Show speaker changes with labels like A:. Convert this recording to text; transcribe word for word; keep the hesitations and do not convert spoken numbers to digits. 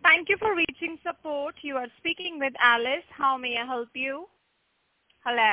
A: Thank you for reaching support. You are speaking with Alice. How may I help you? Hello.